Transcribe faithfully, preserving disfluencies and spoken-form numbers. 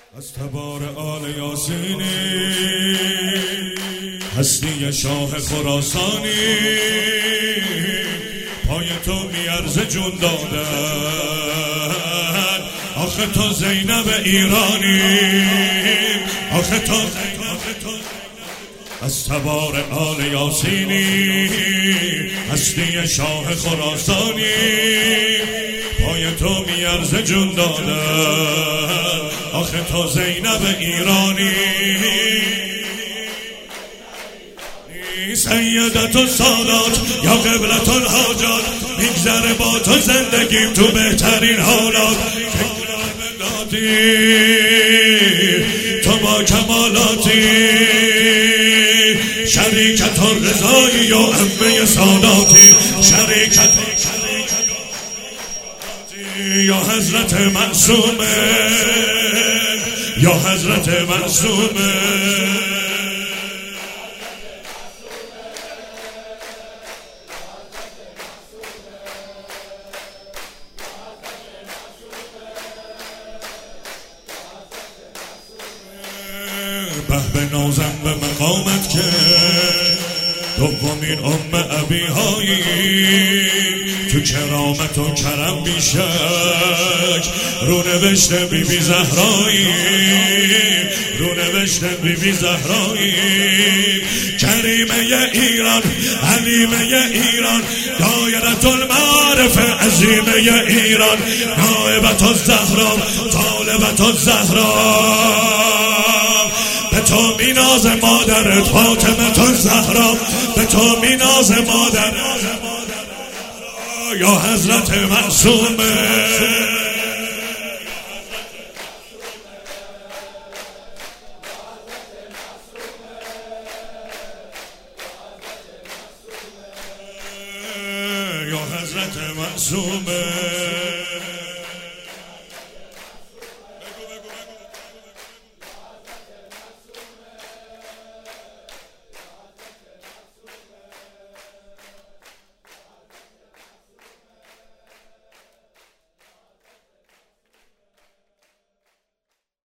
از تبار آل یاسینی هستی شاه خراسانی، پای تو میارزه جون دادن. آخه تو زینب ایرانی، آخه تو از تبار آل یاسینی هستی شاه خراسانی، پای تو میارزه جون دادن. آخه تو زینب ایرانی، سیدت و سادات یا قبلت الحاجات، میگذره با تو زندگیم تو بهترین حالات. تو با کمالاتی، شریکت الرضایی یا امه ساداتی، شریکت یا حضرت معصومه، یا حضرت معصومه. به به نازم به مقامت که دومین ام ابی هایی، تو کرامت و کرم بیشک رو نوشته بی بی زهرایی، رو نوشته بی بی زهرایی. کریمه ایران، علیمه ایران، دایرة المعارف عظیمه ایران، نائبة الزهرا، طالبة الزهرا. به تو میناز مادرت فاطمه الزهرا، به تو میناز مادرت یا حضرت معصومه. یا حضرت معصومه.